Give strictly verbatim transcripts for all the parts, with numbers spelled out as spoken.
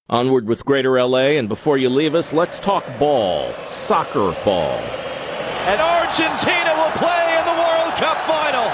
Onward with Greater L A, and before you leave us, let's talk ball, soccer ball. And Argentina will play in the World Cup final.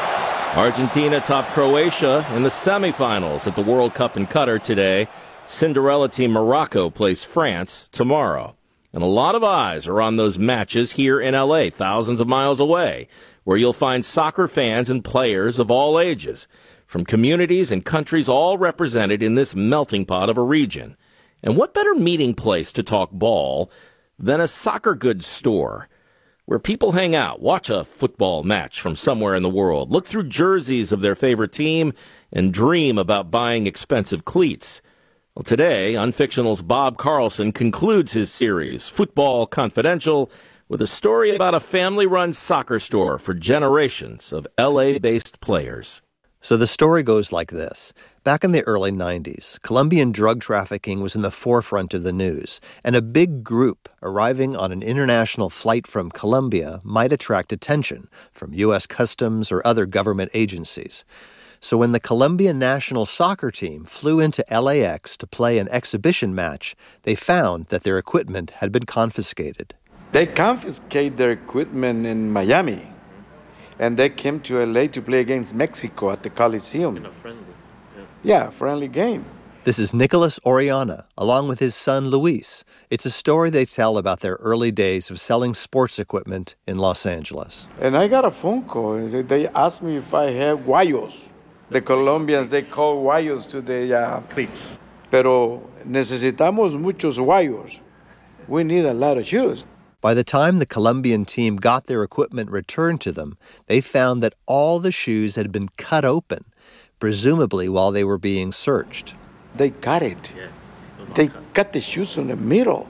Argentina topped Croatia in the semifinals at the World Cup in Qatar today. Cinderella team Morocco plays France tomorrow. And a lot of eyes are on those matches here in L A, thousands of miles away, where you'll find soccer fans and players of all ages, from communities and countries all represented in this melting pot of a region. And what better meeting place to talk ball than a soccer goods store, where people hang out, watch a football match from somewhere in the world, look through jerseys of their favorite team, and dream about buying expensive cleats. Well, today, Unfictional's Bob Carlson concludes his series, Football Confidential, with a story about a family-run soccer store for generations of L A-based players. So the story goes like this. Back in the early nineties, Colombian drug trafficking was in the forefront of the news, and a big group arriving on an international flight from Colombia might attract attention from U S Customs or other government agencies. So when the Colombian national soccer team flew into L A X to play an exhibition match, they found that their equipment had been confiscated. They confiscated their equipment in Miami. And they came to L A to play against Mexico at the Coliseum. In a friendly. Yeah, yeah friendly game. This is Nicholas Oriana, along with his son Luis. It's a story they tell about their early days of selling sports equipment in Los Angeles. And I got a phone call. They asked me if I have guayos. The Colombians, they call guayos to the... Uh, Cleats. Pero necesitamos muchos guayos. We need a lot of shoes. By the time the Colombian team got their equipment returned to them, they found that all the shoes had been cut open, presumably while they were being searched. They cut it. Yeah, it they cut. cut the shoes in the middle.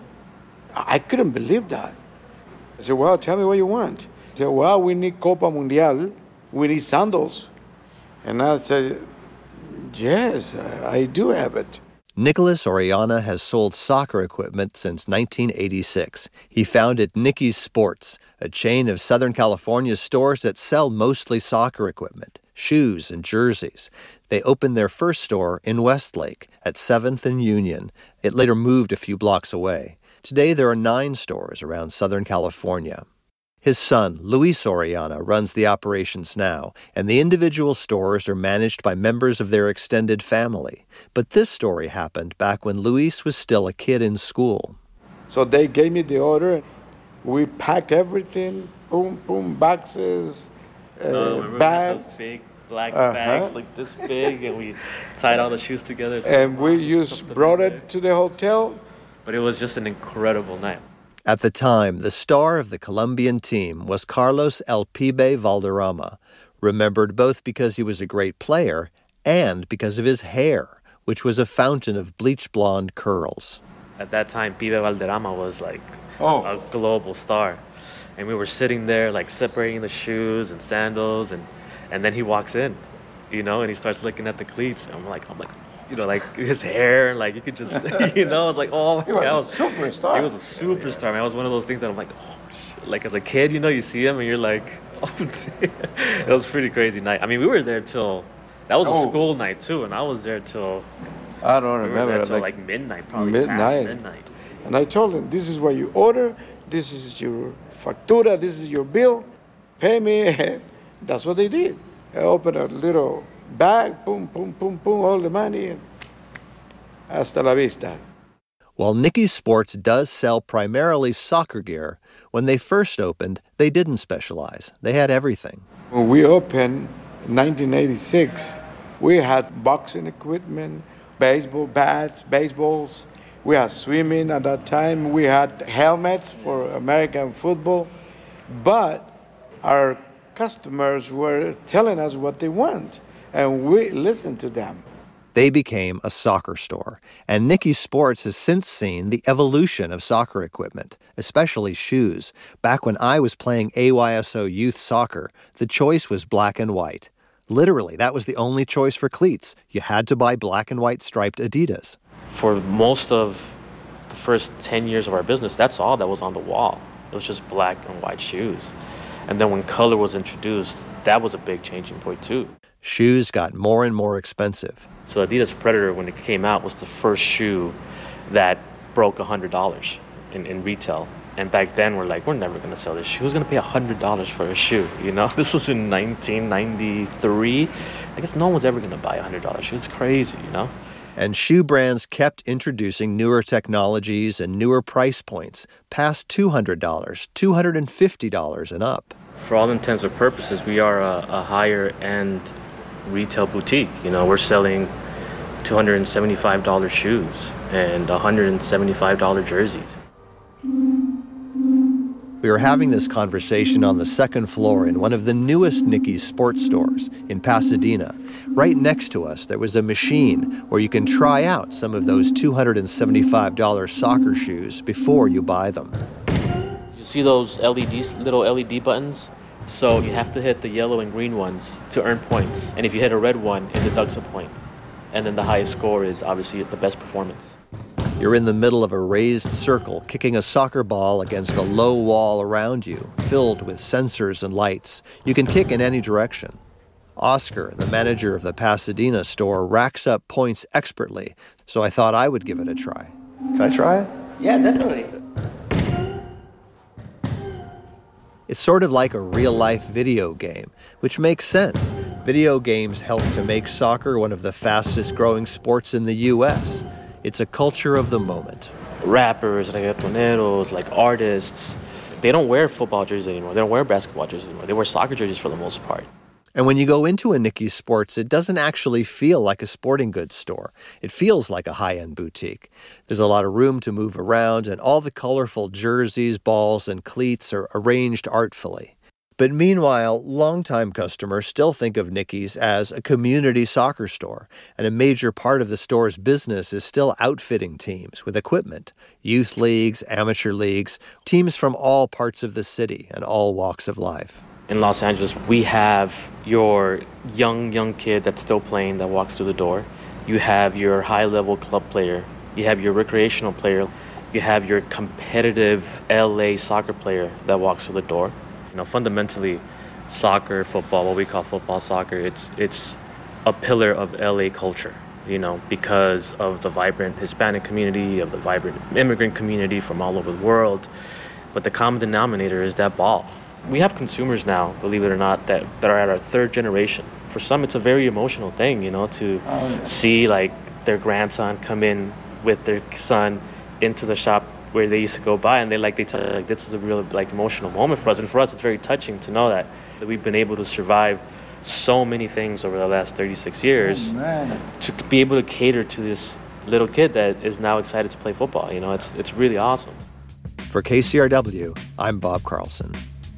I couldn't believe that. I said, well, tell me what you want. He said, well, we need Copa Mundial. We need sandals. And I said, yes, I do have it. Nicholas Oriana has sold soccer equipment since nineteen eighty-six. He founded Nicky's Sports, a chain of Southern California stores that sell mostly soccer equipment, shoes, and jerseys. They opened their first store in Westlake at seventh and Union. It later moved a few blocks away. Today there are nine stores around Southern California. His son, Luis Oriana, runs the operations now, and the individual stores are managed by members of their extended family. But this story happened back when Luis was still a kid in school. So they gave me the order. We packed everything, boom, boom, boxes, uh, no, bags. Those big black uh-huh. bags like this big, and we tied all the shoes together. And we just brought it to the hotel. But it was just an incredible night. At the time, the star of the Colombian team was Carlos El Pibe Valderrama, remembered both because he was a great player and because of his hair, which was a fountain of bleach blonde curls. At that time, Pibe Valderrama was like oh. a global star. And we were sitting there like separating the shoes and sandals, and, and then he walks in, you know, and he starts looking at the cleats. And I'm like, I'm like, you know, like his hair, like you could just, you know, I was like, oh my he was God. a superstar. He was a superstar, man. It was one of those things that I'm like, oh, shit. Like as a kid, you know, you see him and you're like, oh, it was a pretty crazy night. I mean, we were there till, that was oh. a school night too, and I was there till, I don't we remember. were there till like, like midnight, probably midnight. past midnight. And I told him, this is what you order, this is your factura, this is your bill, pay me. That's what they did. I opened a little bag, boom, boom, boom, boom, all the money, and hasta la vista. While Nicky's Sports does sell primarily soccer gear, when they first opened, they didn't specialize. They had everything. When we opened in nineteen eighty-six, we had boxing equipment, baseball bats, baseballs. We had swimming at that time. We had helmets for American football. But our customers were telling us what they want, and we listened to them. They became a soccer store, and Nicky's Sports has since seen the evolution of soccer equipment, especially shoes. Back when I was playing A Y S O youth soccer, the choice was black and white. Literally, that was the only choice for cleats. You had to buy black and white striped Adidas. For most of the first ten years of our business, that's all that was on the wall. It was just black and white shoes. And then when color was introduced, that was a big changing point too. Shoes got more and more expensive. So Adidas Predator, when it came out, was the first shoe that broke one hundred dollars in, in retail. And back then, we're like, we're never going to sell this shoe. Who's going to pay one hundred dollars for a shoe? You know, this was in nineteen ninety-three. I guess no one's ever going to buy a one hundred dollars shoe. It's crazy, you know? And shoe brands kept introducing newer technologies and newer price points, past two hundred dollars, two hundred fifty dollars and up. For all intents and purposes, we are a, a higher-end retail boutique. You know, we're selling two hundred seventy-five dollars shoes and one hundred seventy-five dollars jerseys. We were having this conversation on the second floor in one of the newest Nicky's sports stores in Pasadena. Right next to us, there was a machine where you can try out some of those two hundred seventy-five dollars soccer shoes before you buy them. You see those L E Ds, little L E D buttons? So you have to hit the yellow and green ones to earn points. And if you hit a red one, it deducts a point. And then the highest score is obviously the best performance. You're in the middle of a raised circle, kicking a soccer ball against a low wall around you, filled with sensors and lights. You can kick in any direction. Oscar, the manager of the Pasadena store, racks up points expertly, so I thought I would give it a try. Can I try it? Yeah, definitely. It's sort of like a real-life video game, which makes sense. Video games help to make soccer one of the fastest-growing sports in the U S It's a culture of the moment. Rappers, reggaetoneros, like artists, they don't wear football jerseys anymore. They don't wear basketball jerseys anymore. They wear soccer jerseys for the most part. And when you go into a Nicky's Sports, it doesn't actually feel like a sporting goods store. It feels like a high-end boutique. There's a lot of room to move around, and all the colorful jerseys, balls, and cleats are arranged artfully. But meanwhile, longtime customers still think of Nicky's as a community soccer store, and a major part of the store's business is still outfitting teams with equipment, youth leagues, amateur leagues, teams from all parts of the city and all walks of life. In Los Angeles, we have your young, young kid that's still playing that walks through the door. You have your high-level club player. You have your recreational player. You have your competitive L A soccer player that walks through the door. You know, fundamentally, soccer, football, what we call football soccer, it's it's a pillar of L A culture, you know, because of the vibrant Hispanic community, of the vibrant immigrant community from all over the world. But the common denominator is that ball. We have consumers now, believe it or not, that, that are at our third generation. For some, it's a very emotional thing, you know, to oh, yeah. see, like, their grandson come in with their son into the shop where they used to go by, and they like they tell you, like, this is a real, like, emotional moment for us. And for us, it's very touching to know that, that we've been able to survive so many things over the last thirty-six years oh, to be able to cater to this little kid that is now excited to play football. You know, it's it's really awesome. For K C R W, I'm Bob Carlson.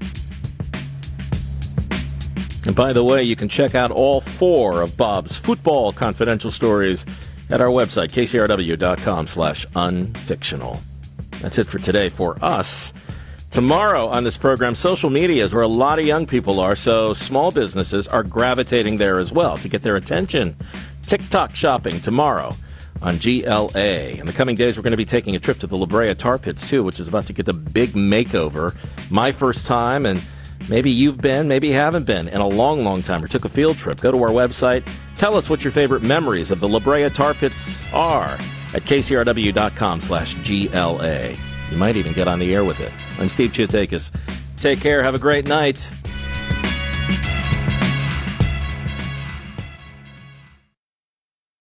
And by the way, you can check out all four of Bob's football confidential stories at our website, k c r w dot com slash unfictional. That's it for today for us. Tomorrow on this program, social media is where a lot of young people are, so small businesses are gravitating there as well to get their attention. TikTok shopping tomorrow on G L A. In the coming days, we're going to be taking a trip to the La Brea Tar Pits, too, which is about to get the big makeover. My first time, and maybe you've been, maybe you haven't been in a long, long time or took a field trip. Go to our website. Tell us what your favorite memories of the La Brea Tar Pits are at k c r w dot com slash G L A. You might even get on the air with it. I'm Steve Chiotakis. Take care. Have a great night.